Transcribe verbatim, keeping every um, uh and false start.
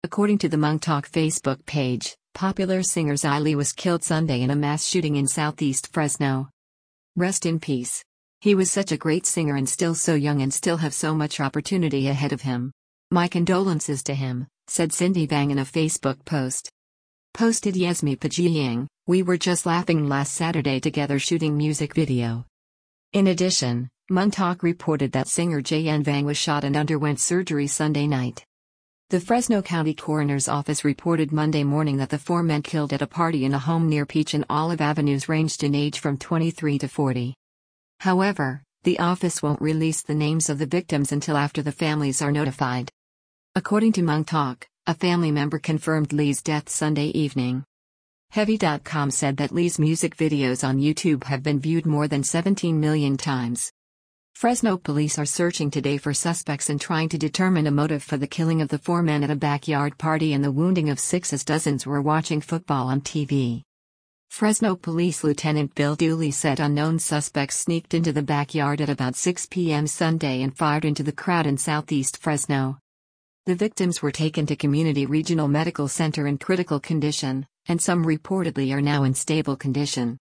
According to the Montauk Facebook page, popular singer Xylee was killed Sunday in a mass shooting in southeast Fresno. Rest in peace. He was such a great singer and still so young and still have so much opportunity ahead of him. My condolences to him, said Cindy Bang in a Facebook post. Posted Yesmi Pajiyang, we were just laughing last Saturday together shooting music video. In addition, Montauk reported that singer Jayan Vang was shot and underwent surgery Sunday night. The Fresno County Coroner's Office reported Monday morning that the four men killed at a party in a home near Peach and Olive Avenues ranged in age from twenty-three to forty. However, the office won't release the names of the victims until after the families are notified. According to Montauk, a family member confirmed Lee's death Sunday evening. Heavy dot com said that Lee's music videos on YouTube have been viewed more than seventeen million times. Fresno police are searching today for suspects and trying to determine a motive for the killing of the four men at a backyard party and the wounding of six as dozens were watching football on T V. Fresno Police Lieutenant Bill Dooley said unknown suspects sneaked into the backyard at about six p m Sunday and fired into the crowd in southeast Fresno. The victims were taken to Community Regional Medical Center in critical condition, and some reportedly are now in stable condition.